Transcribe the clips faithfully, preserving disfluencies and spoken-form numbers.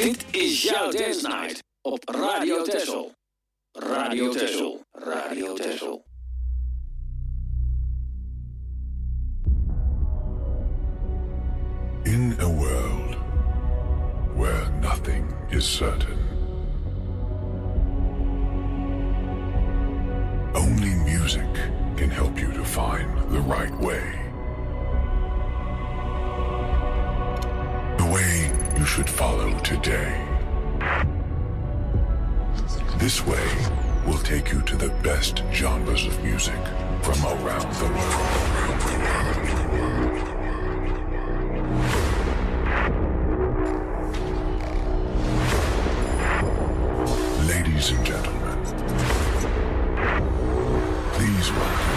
Dit is jouw Dance Night op Radio Texel. Radio Texel. Radio Texel. In a world where nothing is certain, only music can help you to find the right way. The way you should follow today. This way will take you to the best genres of music from around the world. Ladies and gentlemen, please welcome.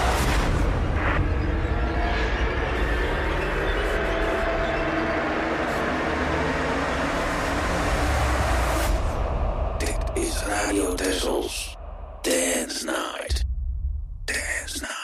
Dit is Radio Texels Dance Night. Dance Night.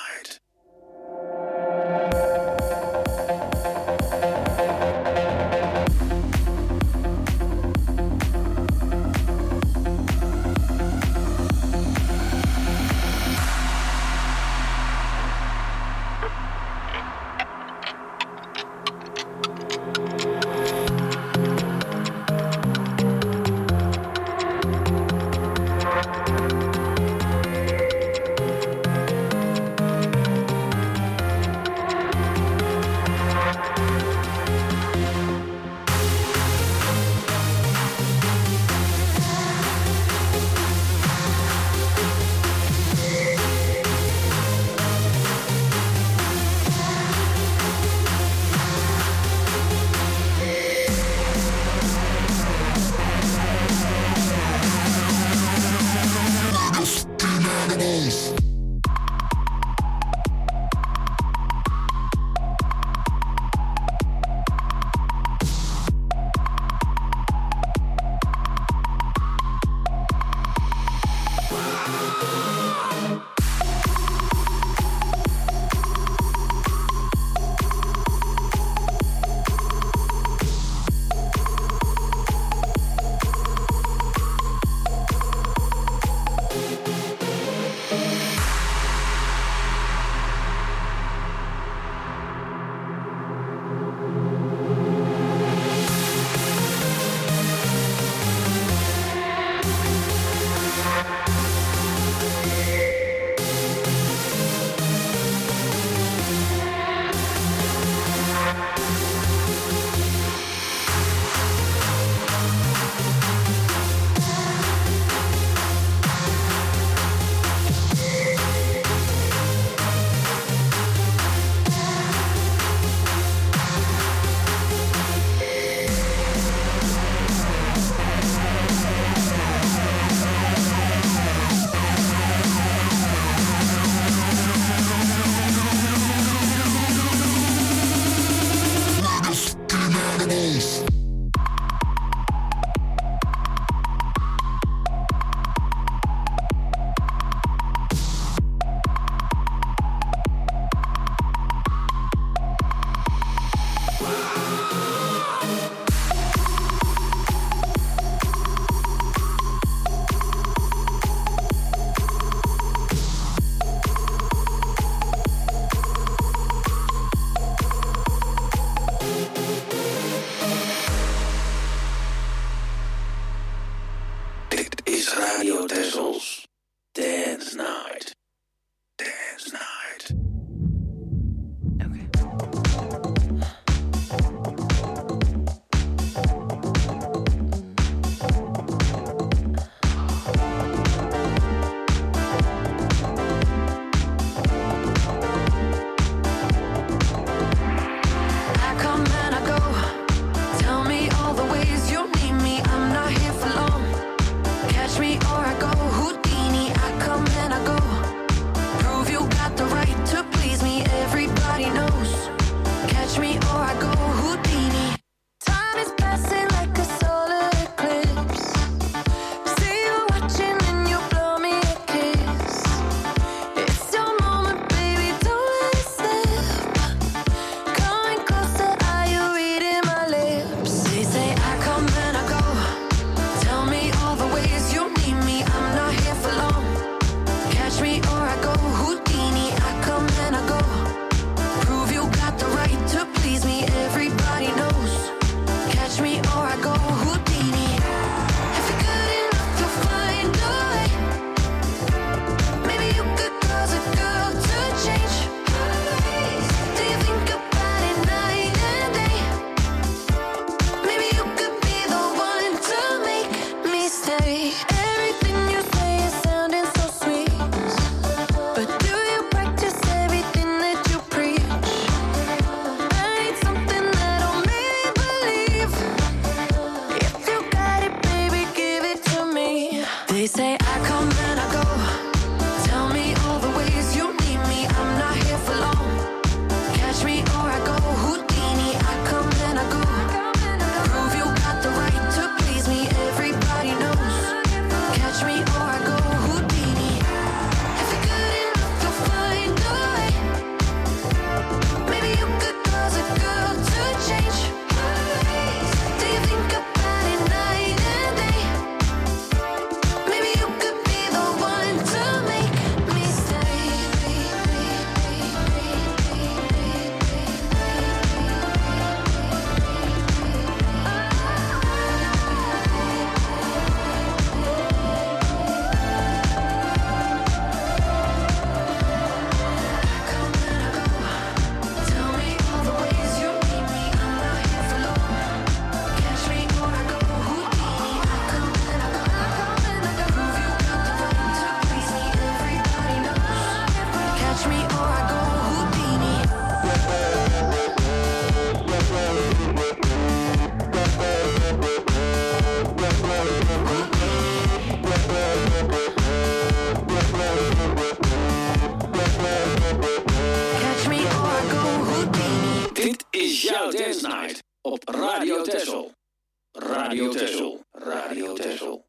Me or I go Houdini. op Radio Texel. Radio Texel, Radio Texel.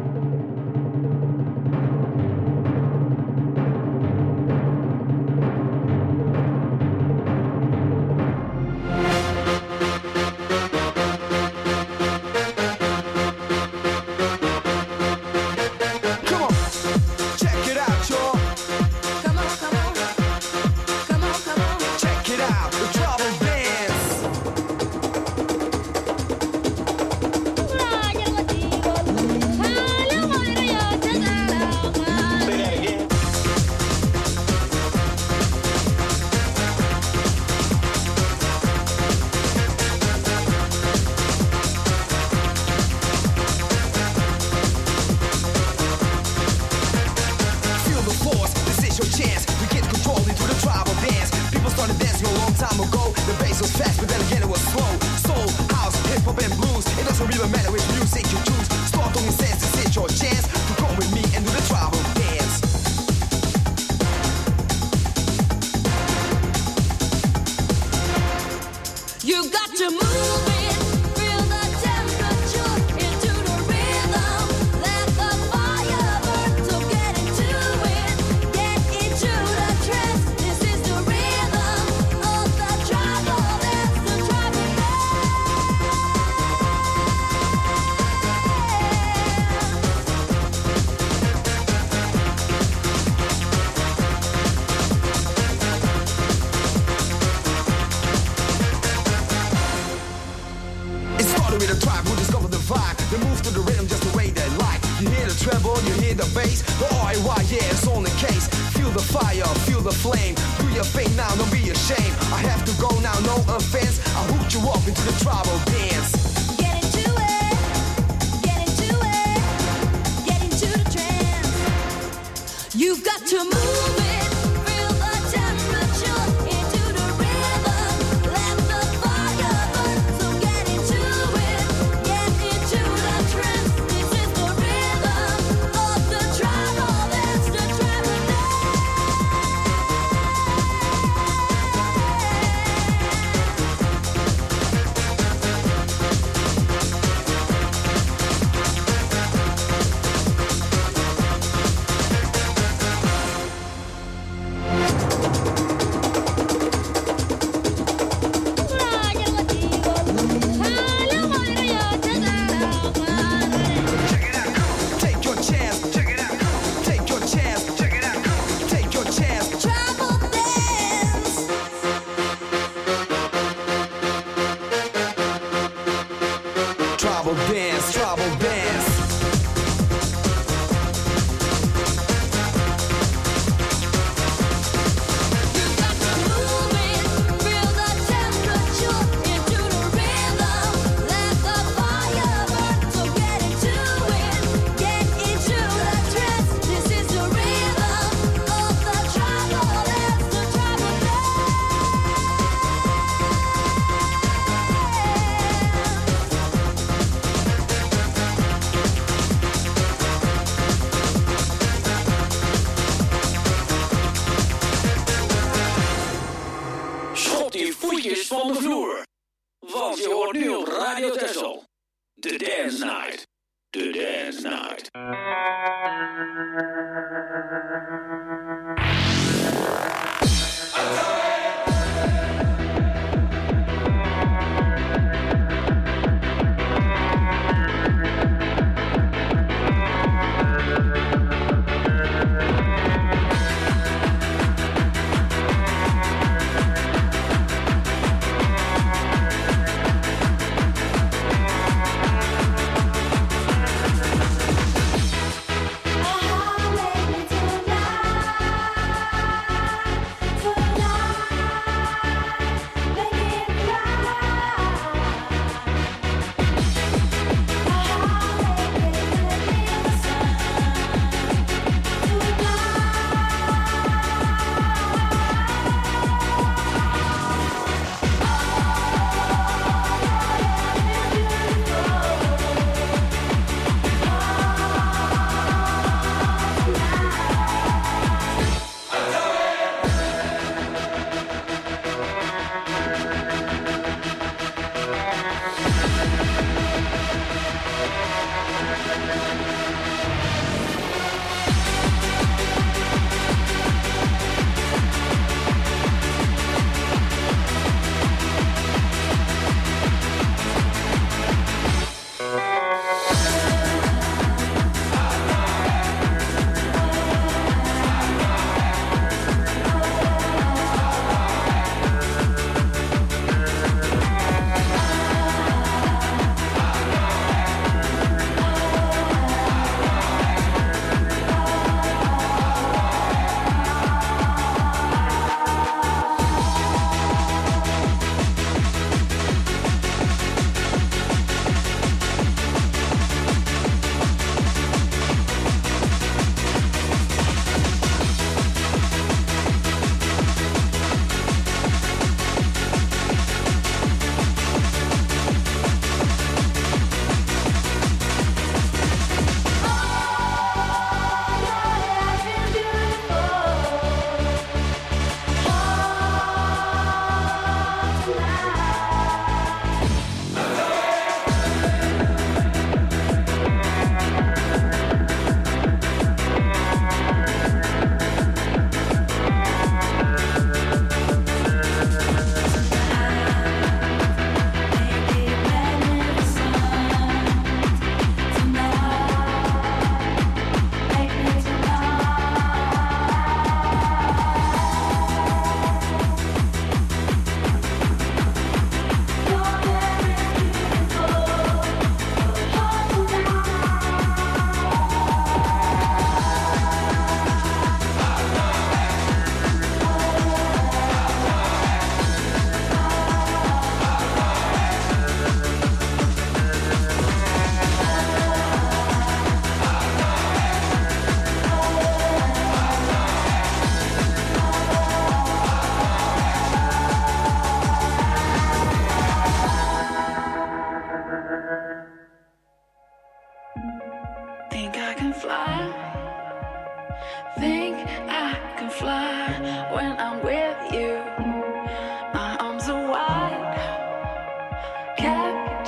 Van de vloer. Want je hoort nu op Radio Texel. The Dance Night. The Dance Night.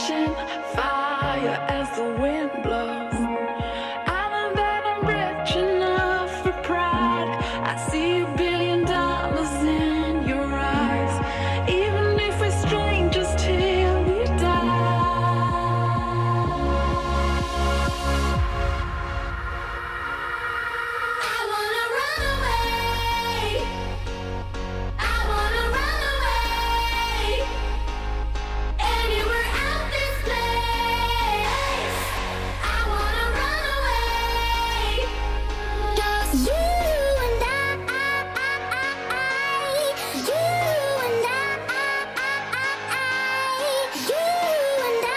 catching fire as the wind blows. I know that I'm rich enough for pride. I see a billion dollars in your eyes, even if we're strangers till we die. I wanna run away. I wanna run away. Anywhere out this place. I wanna run away. Just you and I, you and I, you and I, you and I, you and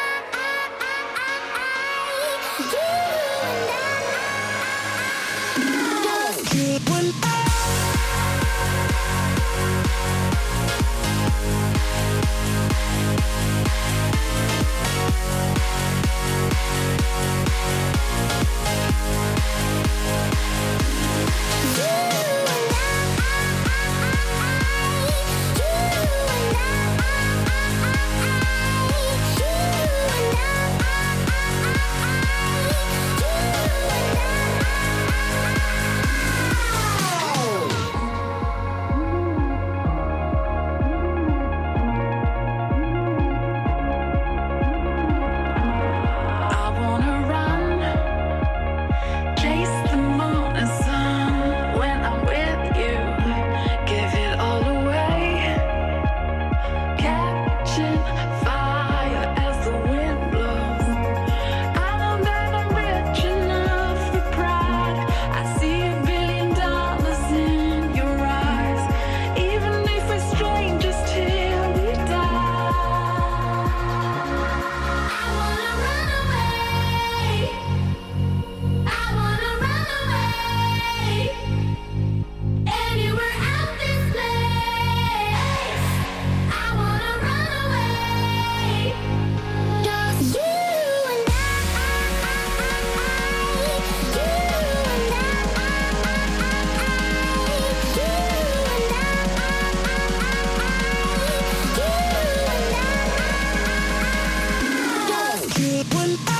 I, just you and I. I wanna run, chase the moon and sun. When I'm with you, give it all away. Catching fire as the wind blows. I know that I'm rich enough for pride. I see a billion dollars in your eyes, even if we're strangers till we die. I wanna run away. I wanna run away. Anywhere out this place. I wanna run away. Just you and I, you and I, you and I, you and I.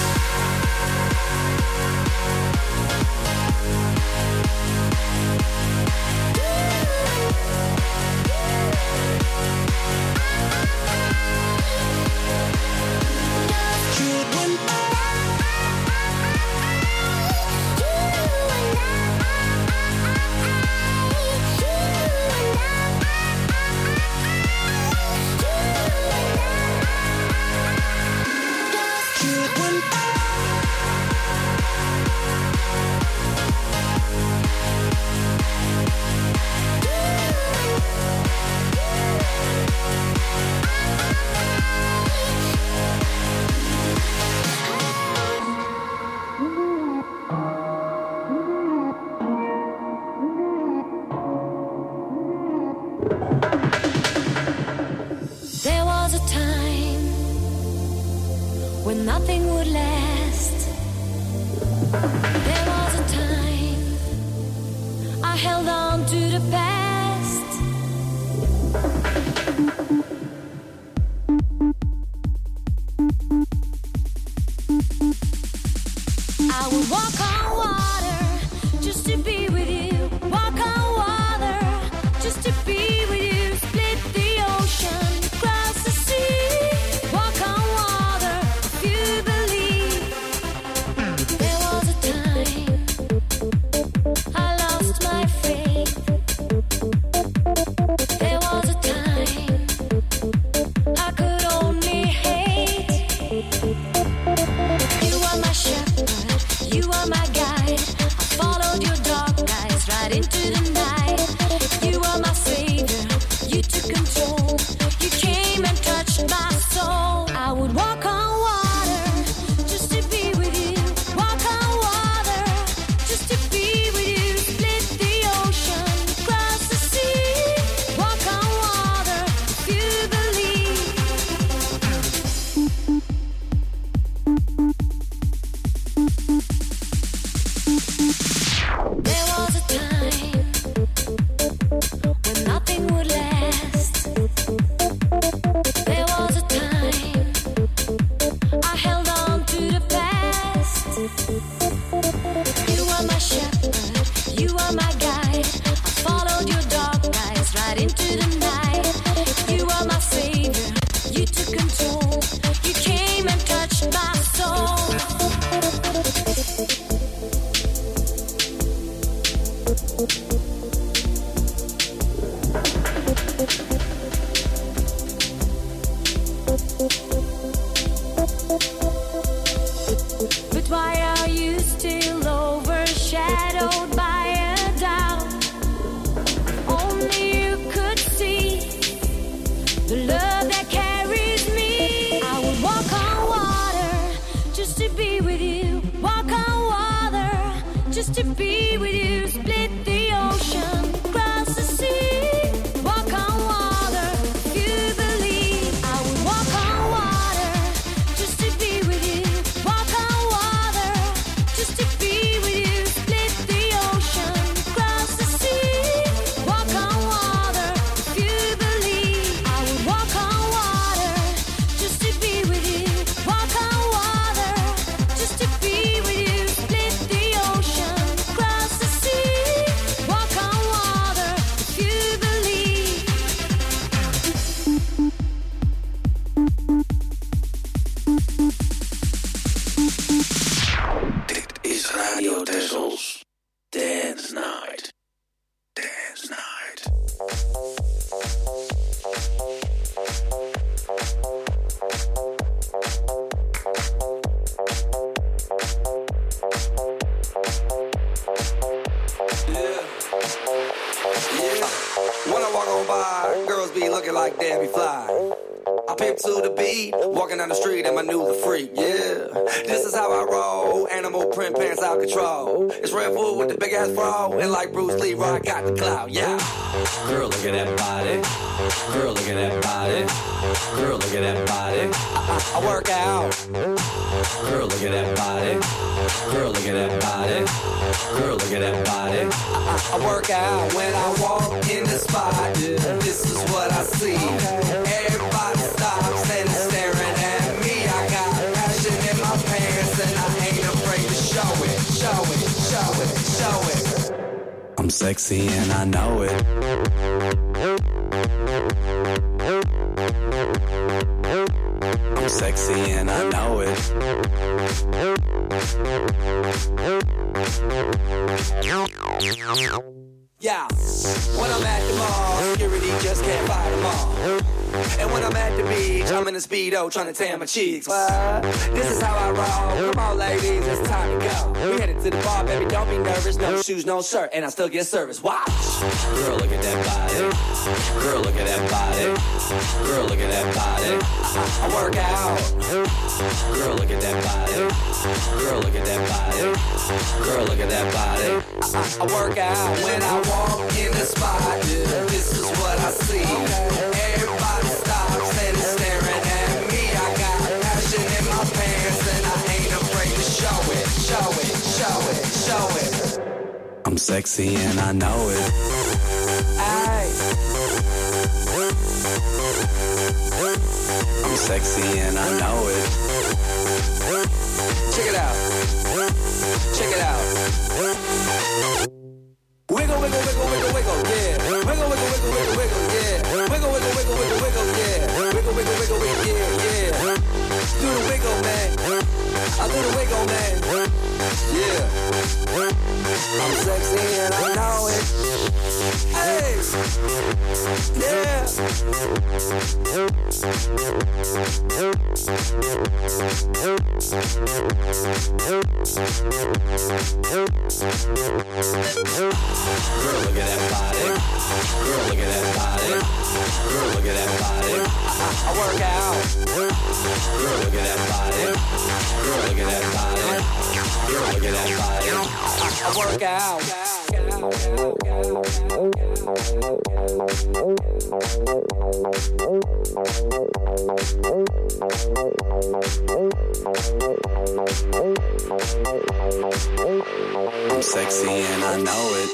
There was a time when nothing would last. There was a time I held on to the past. I would walk on water just to be with you. Walk on water just to be with you. Split the ocean, cross the sea. Walk on water if you believe. There was a time I lost my faith. There was a time I could only hate. You are my shepherd, you are my to be with you. Split the ocean, cross the sea, walk on water. If you believe, I would walk on water just to be with you. Walk on water just to be with you. Split the ocean, cross the sea, walk on water. If you believe, I would walk on water just to be with you. Walk on water just to be with you. Split the ocean, cross the sea, walk on water. If you believe. Dit is Radio Tessels. Dance Night. Dance Night. When I walk on by, girls be looking like Debbie Fly. I pimp to the beat, walking down the street and my new the freak, yeah. This is how I roll, animal print pants out control. It's Red Bull with the big ass bra, and like Bruce Lee, I got the clout, yeah. Girl, look at that body. Girl, look at that body. Girl, look at that body. I, I, I work out. Girl, look at that body. Girl, look at that body. Girl, look at that body. I, I, I work out when I walk in the spot. This is what I see. Everybody stops and is staring at me. I got passion in my pants and I ain't afraid to show it, show it, show it, show it. I'm sexy and I know it. I'm sexy and I know it. Yeah, when I'm at the mall, security just can't fight them all. And when I'm at the beach, I'm in a Speedo trying to tan my cheeks. What? This is how I roll. Come on, ladies, it's time to go. We headed to the bar, baby, don't be nervous. No shoes, no shirt, and I still get service. Watch. Girl, look at that body. Girl, look at that body. Girl, look at that body. I, I work out. Girl, look at that body. Girl, look at that body. Girl, look at that body. I, I, I work out when I walk in the spot. This is what I see. Everybody stops and is staring at me. I got passion in my pants and I ain't afraid to show it, show it, show it, show it. I'm sexy and I know it. Aye. I'm sexy and I know it. Check it out. Check it out. Wiggle, wiggle, wiggle, wiggle, wiggle, yeah. Wiggle, wiggle, wiggle, wiggle, wiggle, yeah. Wiggle, wiggle, wiggle, wiggle, wiggle, yeah. Wiggle, wiggle, wiggle, wiggle, yeah, yeah. Do the wiggle, man. I do the wiggle, man. Yeah. I'm sexy and I know it. Hey. Yeah. Girl, look at that body. Girl, look at that body. Girl, look at that body. I, I work out. Girl, look at that body. Girl, look at that body. Girl, look at that body. I, I work out. I'm sexy and I know it.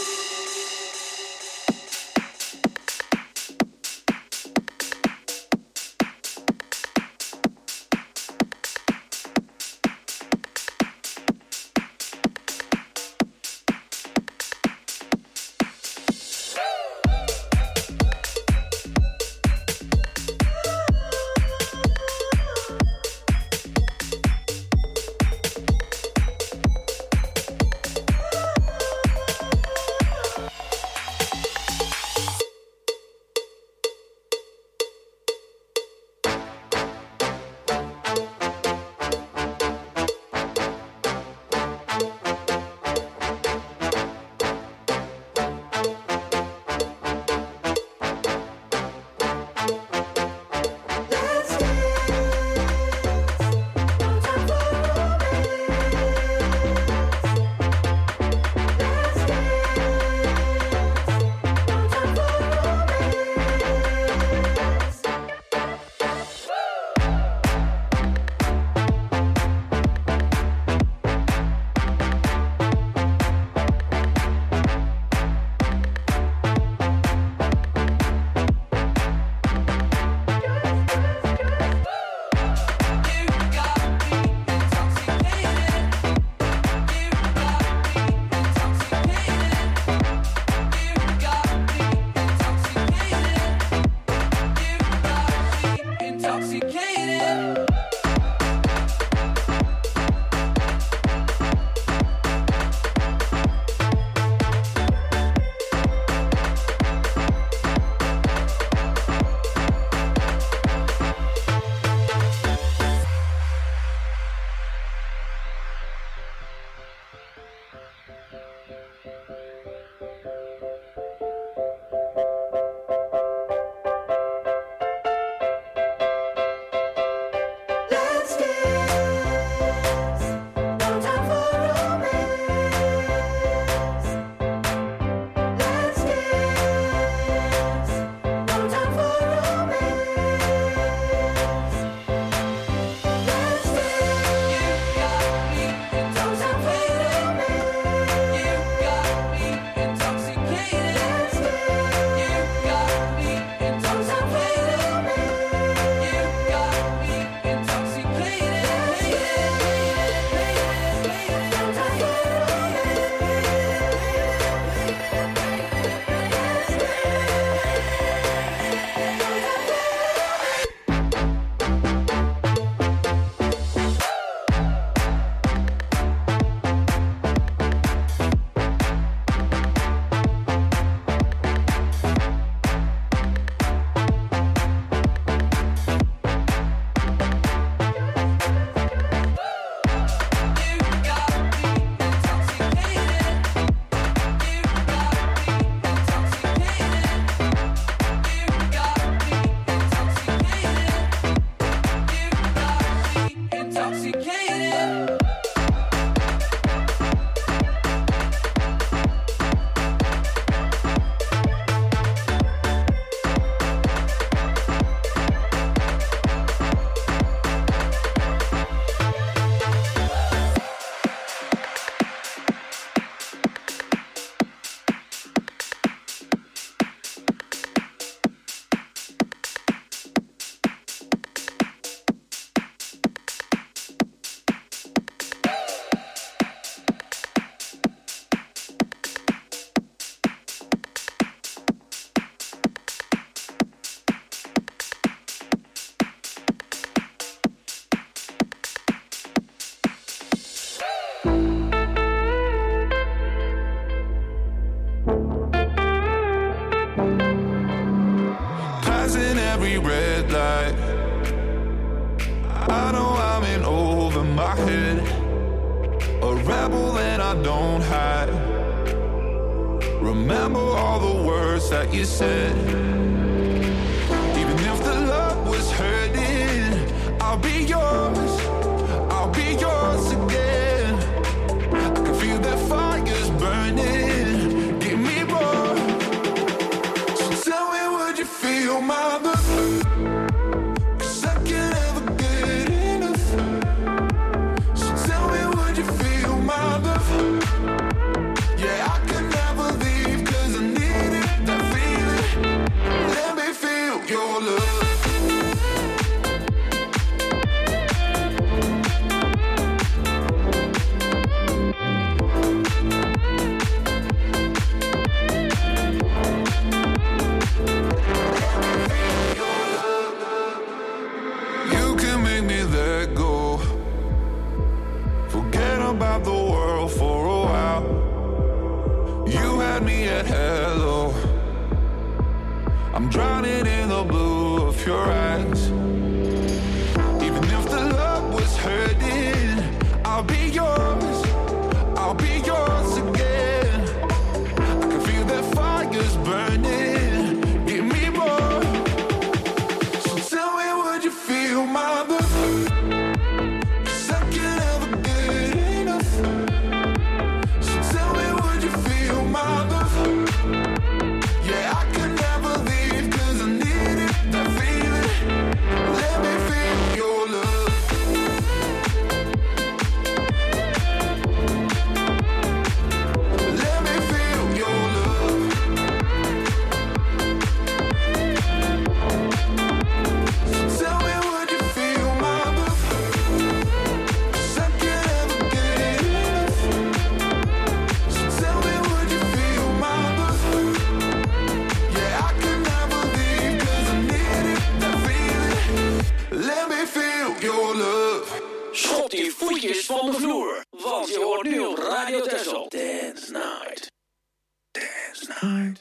I know I'm in over my head, a rebel and I don't hide. Remember all the words that you said. Even if the love was hurting, I'll be yours, I'll be yours again. I can feel that fire's burning, give me more. So tell me, would you feel my love? About the world for a while. You had me at hello. I'm drowning in the blue of your eyes. Even if the love was hurting, I'll be yours, I'll be yours again. I can feel that fire's burning, give me more. So tell me, would you feel my love? Van de vloer, want je hoort nu op Radio Texel. Dance Night. Dance Night.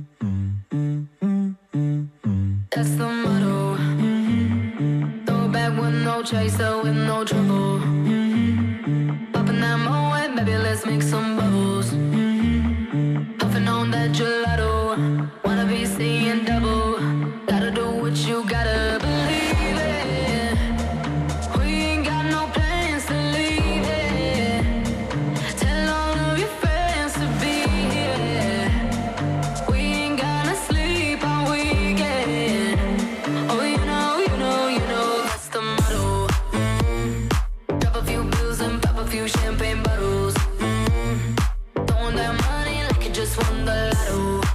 That's the motto. Throw back with no chaser, with no trouble. Popping that moe, baby, let's make some bubbles. Puffing on that gelato. Wanna be seeing double. Gotta do what you gotta believe it. We ain't got no plans to leave it. Tell all of your friends to be here. We ain't gonna sleep all weekend. Oh, you know, you know, you know, that's the motto. Mm-hmm. Drop a few bills and pop a few champagne bottles. Mm-hmm. Throwing that money like you just won the lotto.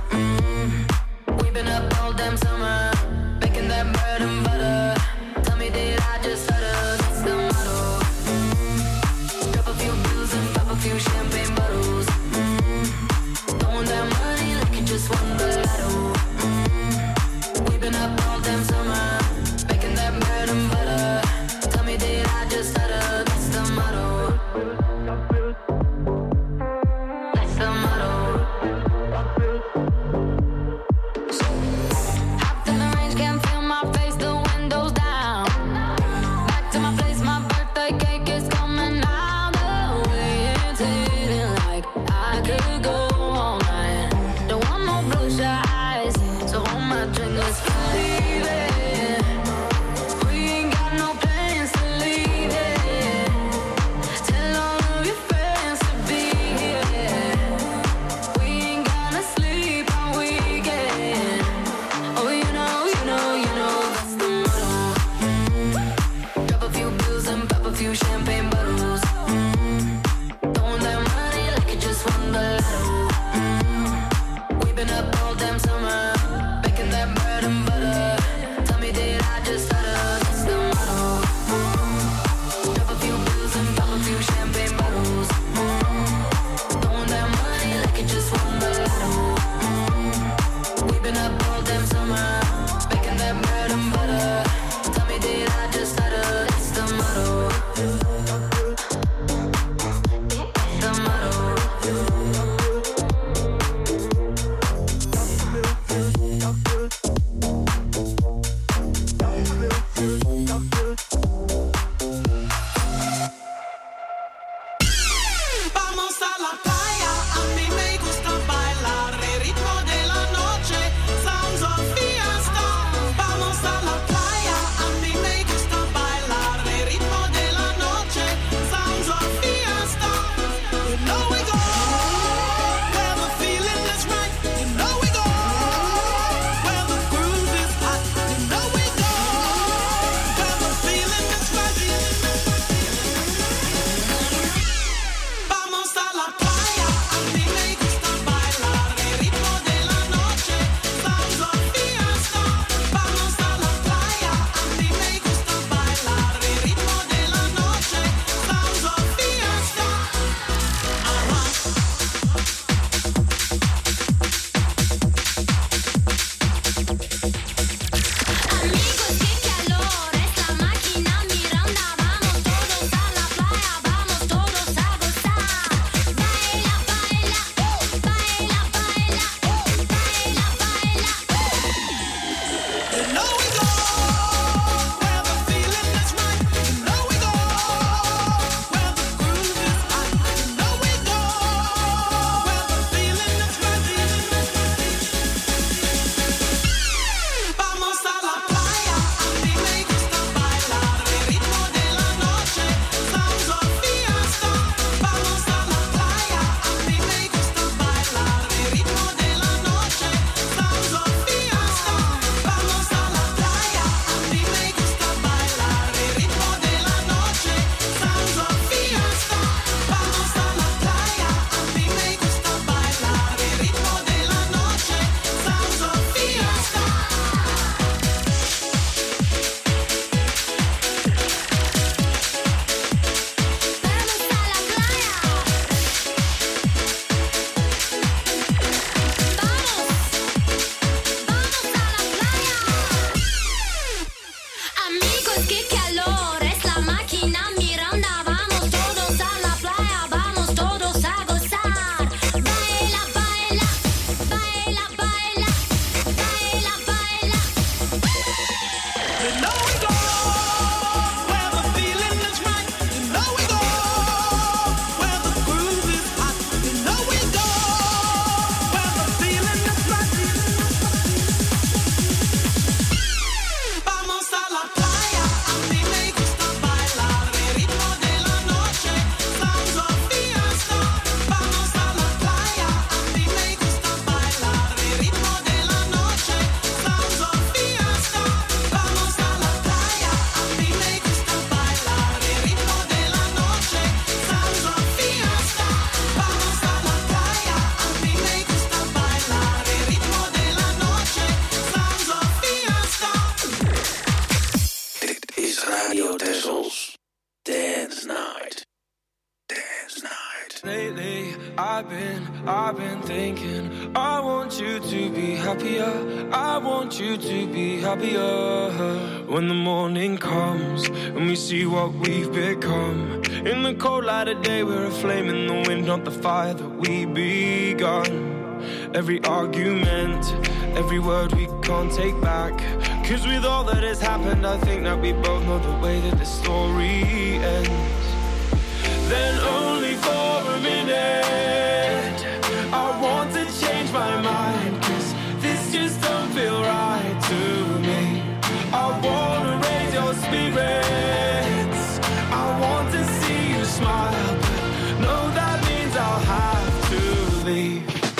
I've been, I've been thinking, I want you to be happier, I want you to be happier. When the morning comes and we see what we've become, in the cold light of day we're a flame in the wind, not the fire that we begun. Every argument, every word we can't take back, 'cause with all that has happened I think that we both know the way that the story ends. Then only for a minute I want to change my mind, 'cause this just don't feel right to me. I wanna raise your spirits, I want to see you smile, but no, that means I'll have to leave.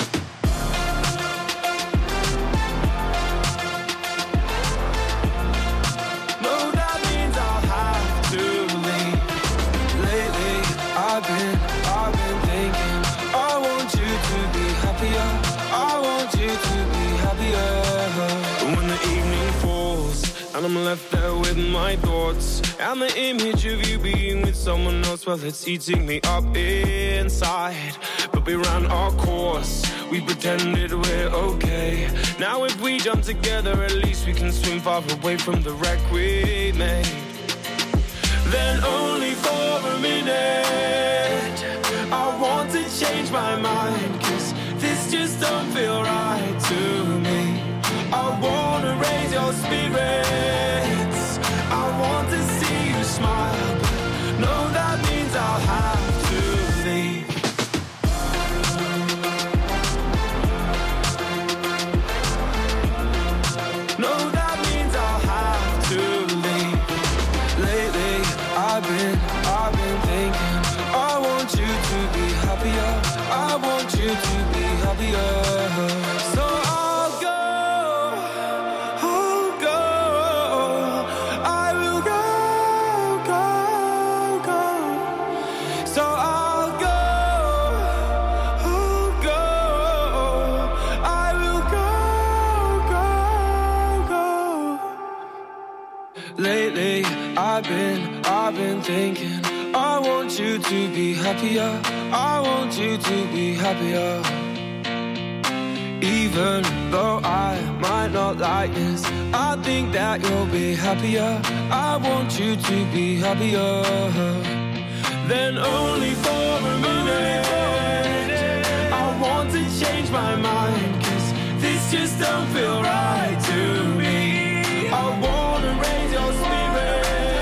I've been, I've been thinking, I want you to be happier, I want you to be happier. And when the evening falls and I'm left there with my thoughts, and the image of you being with someone else, well, it's eating me up inside. But we ran our course, we pretended we're okay. Now if we jump together, at least we can swim far away from the wreck we made. Then only for a minute I want to change my mind, 'cause this just don't feel right to me. I wanna raise your spirits, I want to see you smile, but no, that means I'll have to leave. No, that means I'll have to leave. Lately I've been, I've been thinking, I want you to be happier, I want you to be happier. So I'll go, I'll go, I will go, go, go. So I'll go, I'll go, I will go, go, go. Lately I've been, I've been thinking, I want you to be happier, I want you to be happier. Even though I might not like this, I think that you'll be happier, I want you to be happier. Then only for a minute I want to change my mind, 'cause this just don't feel right to me. I wanna raise your spirits,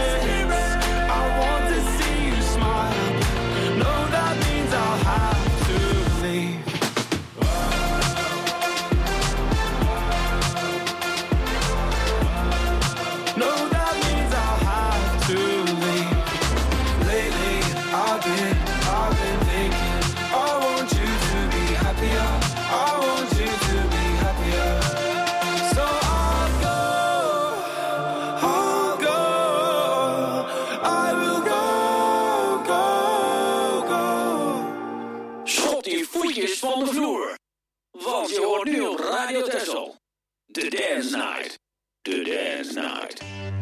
I'll have to leave. No, that means I'll have to leave. Lately I've been, I've been thinking, I want you to be happier, I want you to be happier. So I'll go, I'll go, I will go, go, go. Schop die voetjes van de vloer. Want je hoort nu op Radio Texel. The Dance Night. The Dance Night.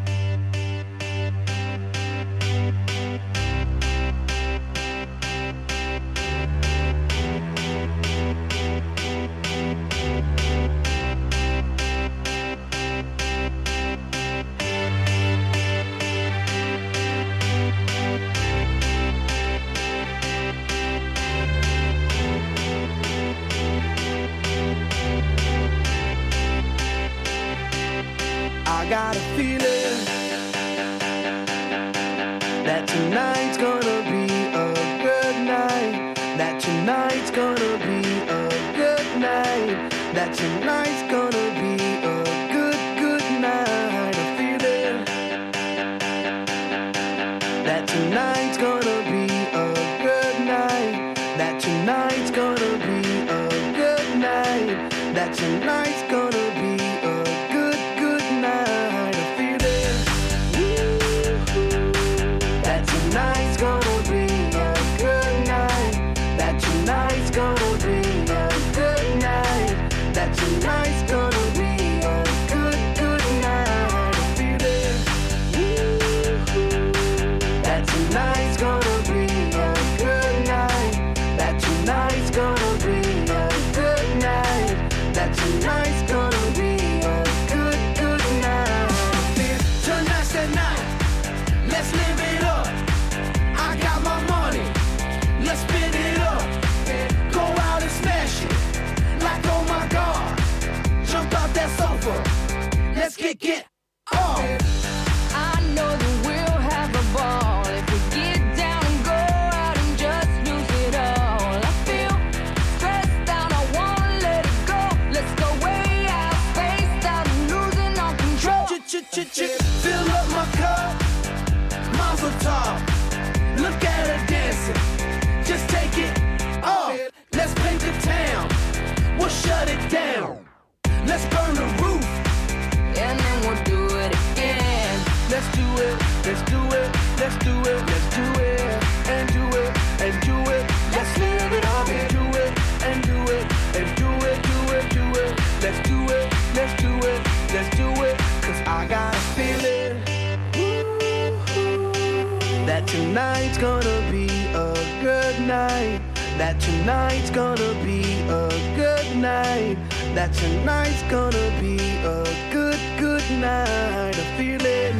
I got a feeling that tonight's gonna be a good night, that tonight's gonna be a good night, that tonight's gonna be a good, good night. A feeling that tonight's gonna be a good night, that tonight's gonna be a good night, that tonight's gonna be a good, good night. A feeling that tonight's gonna tonight's gonna be a good night. That tonight's gonna be a good night. That tonight's gonna be a good, good night. I feel it.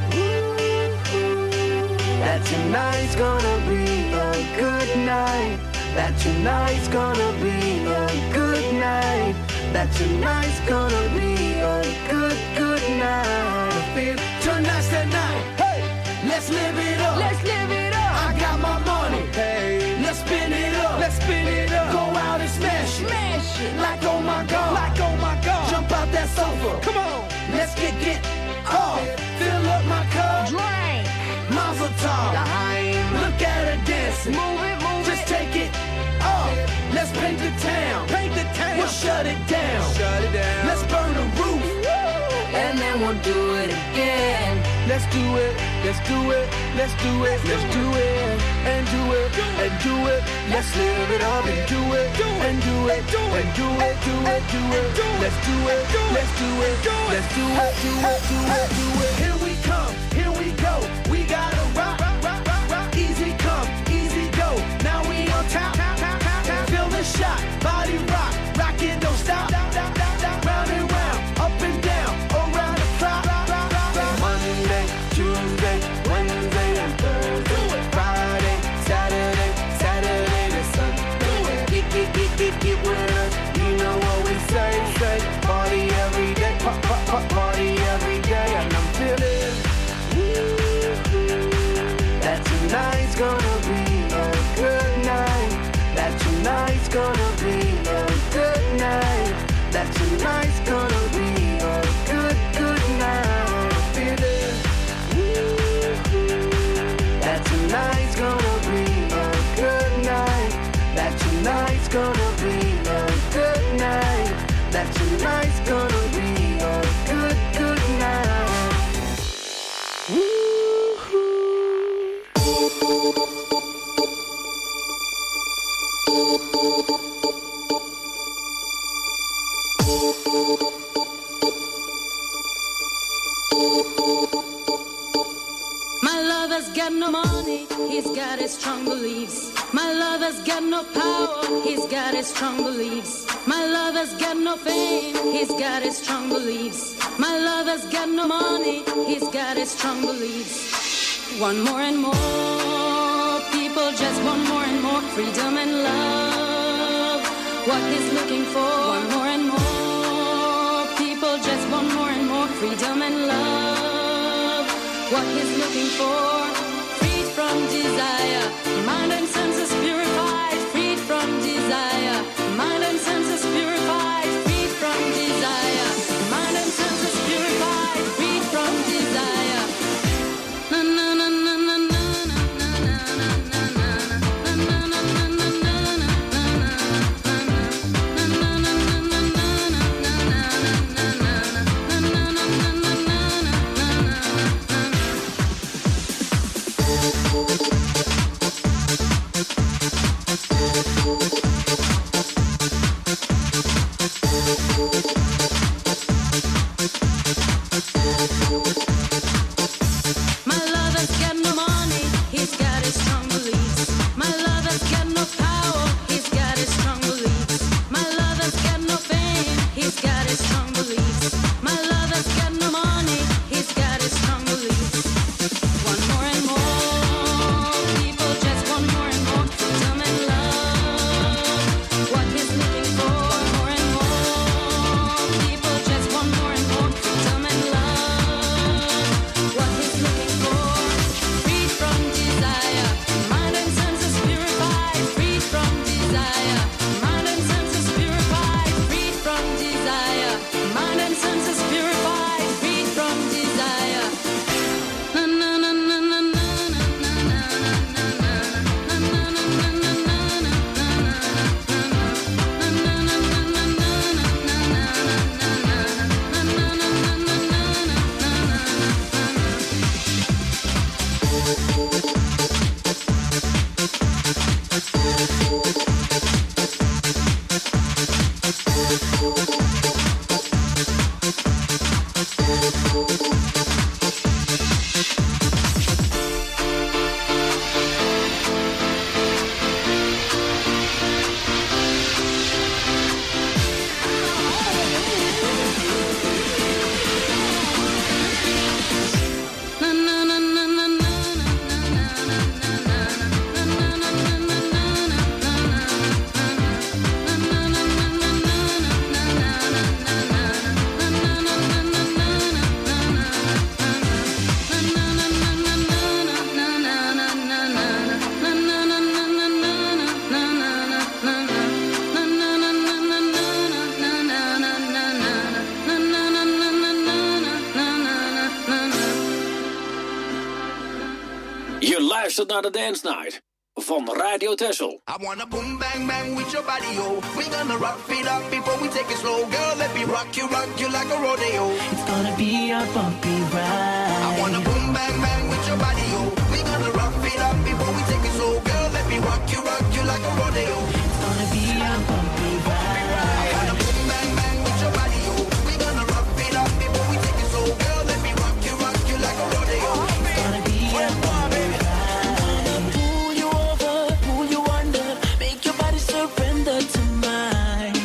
That tonight's gonna be a good night. That tonight's gonna be a good night. That tonight's gonna be a good, good night. I feel tonight's the night. Hey, let's live it up. Let's live it up. I got my money. Hey, let's spin it up. Let's spin it up. Go out and smash it. Smash it. Like oh my god. Like oh my god. Jump out that sofa. Come on. Let's get get off. Fill up my cup. Drink. Mazel tov. Look at her dancing. Move it, move Just it. take it off. Let's paint the town. Paint the town. We'll shut it down. Shut it down. Let's burn the roof. And then we'll do it again. Let's do it. Let's do it. Let's do it. Let's do it. And do it. And do it. Let's live it up and do it. And do it. And do it. Do it. Do it. Let's do it. Let's do it. Let's do it. Do it. Do it. Do it. Here we come. Here we go. We gotta rock. Rock. Rock. Rock. Easy come. Easy go. Now we on top. Feel the shot. Body rock. Rockin', don't stop. Round and round. Up and down. Around the clock. Monday, Tuesday, Wednesday, and Thursday. Friday, Saturday, Saturday to Sunday. Get, get, get, get, get with us. You know what we say, say. Party every day. Pop, pop, pop, party every day. And I'm feeling that tonight's gonna be a good night. That tonight's gonna be a good night. That tonight's gonna be a good, good night. I feel it. That tonight's gonna be a good night. That tonight's gonna be a good night. That tonight's gonna be a good, good night. My lover's got no money, he's got his strong beliefs. My lover's got no power, he's got his strong beliefs. My lover's got no fame, he's got his strong beliefs. My lover's got no money, he's got his strong beliefs. One more and more, people just want more and more freedom and love. What he's looking for, one more and more, people just want more and more freedom and love. What he's looking for, freed from desire, mind and senses purified, freed from desire, mind and senses purified, freed from desire, mind and senses purified, freed from desire. Na na na na na na na na na na na luistert naar de Dance Night van Radio Texel. I wanna boom bang bang with your body, yo. We gonna rock it up before we take it slow. Girl, let me rock you, rock you like a rodeo. It's gonna be a bumpy ride. I wanna boom bang bang with your body, yo. We gonna rock it up before we take it slow. Girl, let me rock you, rock you like a rodeo. It's gonna be a bumpy ride. I wanna boom bang bang with your body, yo. We gonna rock it up before we take it slow. Girl, let me rock you, rock you like a rodeo. It's gonna be a bumpy ride. Surrender to mine.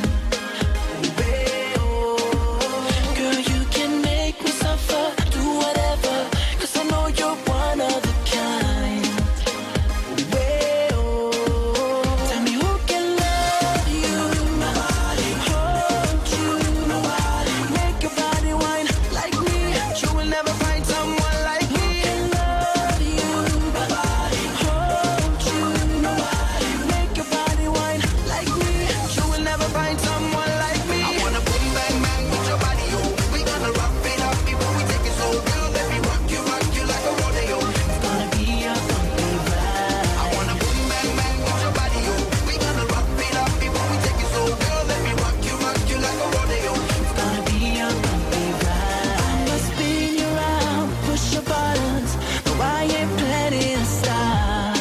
Baby, oh. Girl, you can make me suffer. Do whatever, 'cause I know you're one of a kind. Baby, oh. Tell me who can love you, nobody. Hold you, nobody. Make your body whine like me. You will never find someone like me. Who can love you, nobody. Hold you, nobody. Make your body whine like me. You will never find someone like me. I wanna boom bang bang with your body, yo. We gonna rock it up before we take it slow. Girl, let me rock you, rock you like a rodeo. It's gonna be a bumpy ride. I wanna boom bang bang with your body, yo. We gonna rock it up before we take it slow. Girl, let me rock you, rock you like a rodeo. It's gonna be a bumpy ride. I'ma spin you around, push your buttons. No, I ain't planning to stop.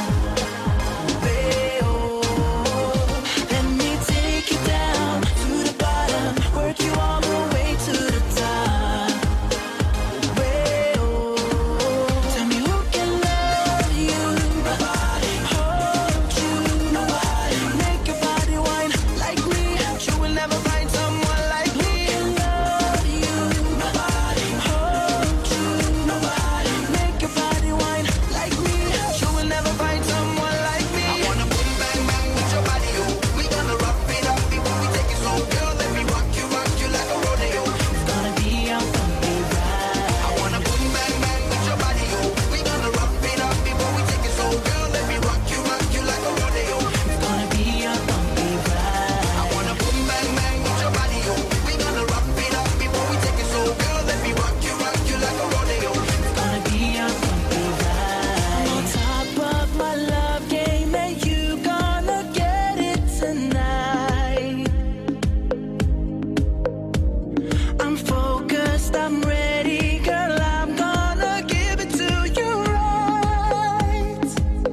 Baby, oh. Let me take you down to the bottom, work you all the way to the top. Baby, oh. Tell me who can love you, nobody. Hold you, nobody. Make your body whine like me. You will never find someone like me. Who can love you, nobody. Hold you, nobody. Make your body whine like me. You will never find someone like me. I wanna boom bang bang with your body, yo. We gonna rock it up before we take it slow. Girl, let me rock you, rock you like a rodeo. It's gonna be a bumpy ride. I wanna boom bang bang with your body, yo. We gonna rock it up before we take it slow. Girl, let me rock you, rock you like a rodeo. It's gonna be a bumpy ride. I wanna boom bang bang with your body, yo. We gonna rock it up before we take it slow. Girl, let me rock you, rock you like a rodeo. It's gonna be a bumpy ride. On top of my love game, and you gonna get it tonight. I'm focused, I'm ready, girl. I'm gonna give it to you right.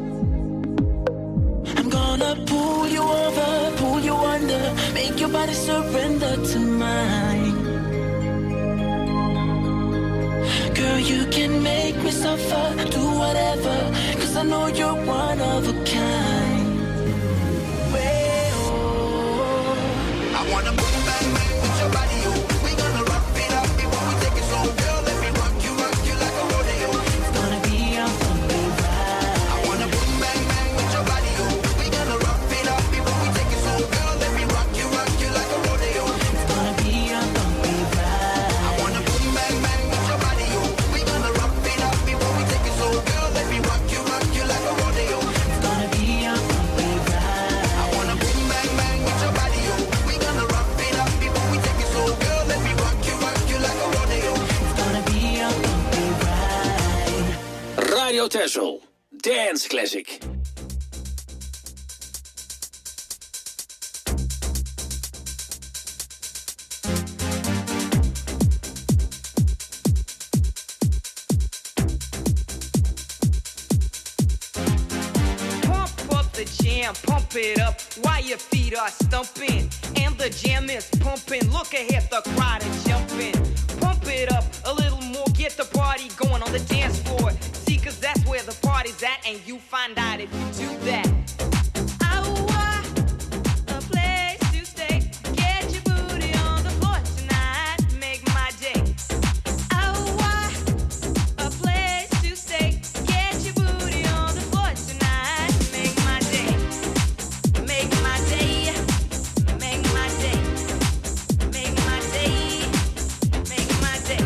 I'm gonna pull you over, pull you under, make your body surrender to mine. Girl, you can make me suffer, do whatever, 'cause I know you're one of a kind. Way, oh. I wanna boom bang bang with your body, yo. We gonna rock it up before we take it slow. Girl, let me rock you, rock you like a rodeo. It's gonna be a bumpy ride. I wanna boom bang bang with your body, yo. We gonna rock it up before we take it slow. Girl, let me rock you, rock you like a rodeo. It's gonna be a bumpy ride. I wanna boom bang bang with your body, yo. We gonna rock it up before we take it slow. Girl, let me rock you, rock you like a rodeo. It's gonna be a bumpy ride. I wanna boom bang bang with your body, yo. We gonna rock it up before we take it slow. Girl, let me rock you, rock you like a rodeo. It's gonna be a bumpy ride. Radio Texel, Dance Classic. Pump up the jam, pump it up while your feet are stumping. And the jam is pumping. Look ahead, the crowd is jumping. Pump it up a little more, get the party going on the dance floor. See, 'cause that's where the party's at, and you find out if you do that. A place to stay. Get your booty on the floor tonight. Make my day. A place to stay. Get your booty on the floor tonight. Make my day. Make my day. Make my day. Make my day. Make my day.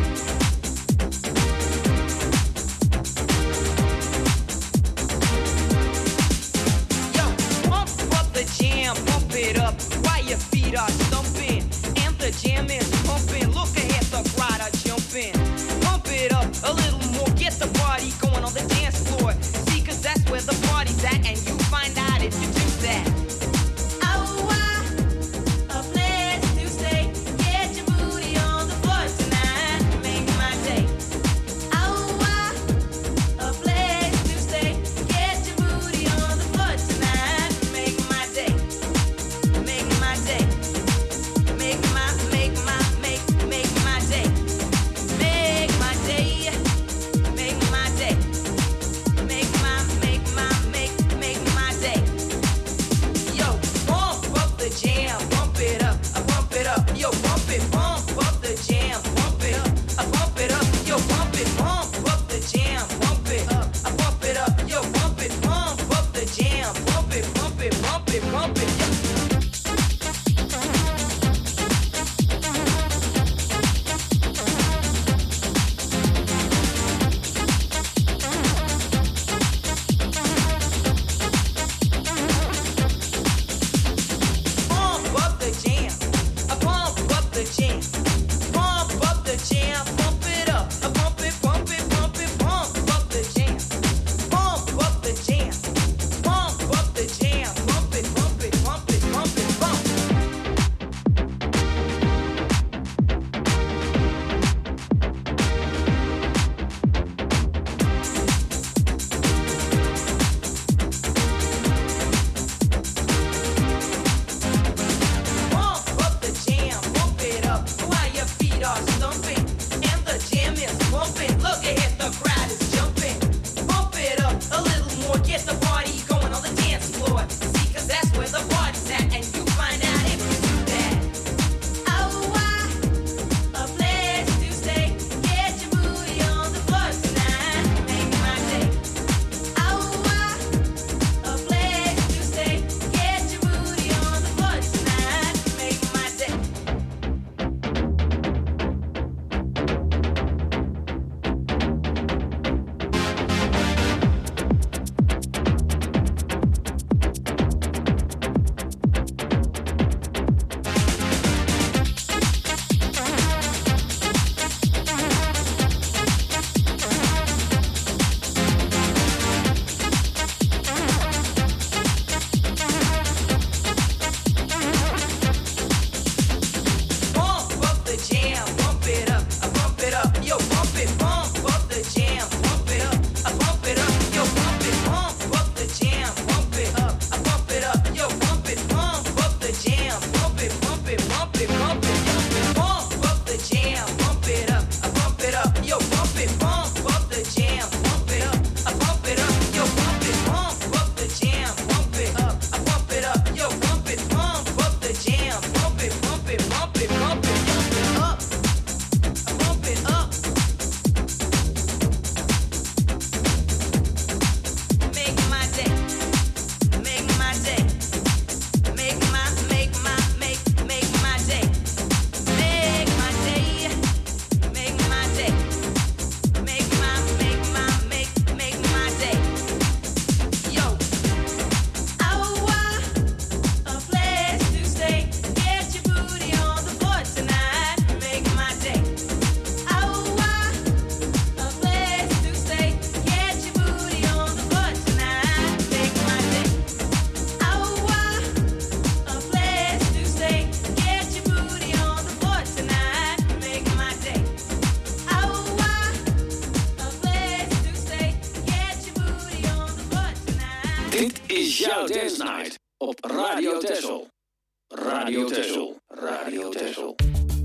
Dit is jouw Dance Night op Radio Texel. Radio Texel. Radio Texel.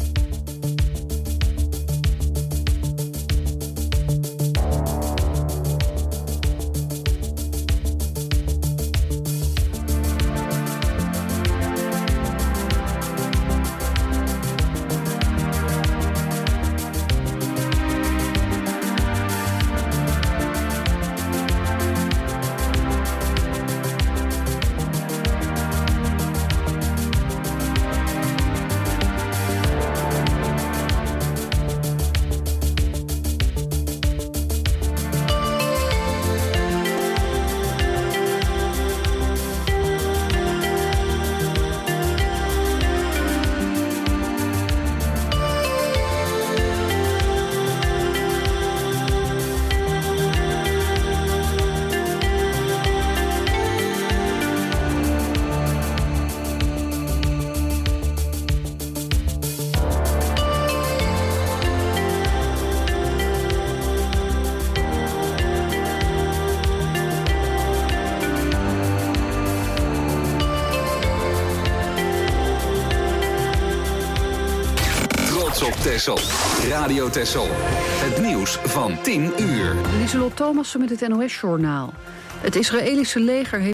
Op Texel. Radio Texel. Het nieuws van tien uur. Lieselot Thomassen met het N O S-journaal. Het Israëlische leger heeft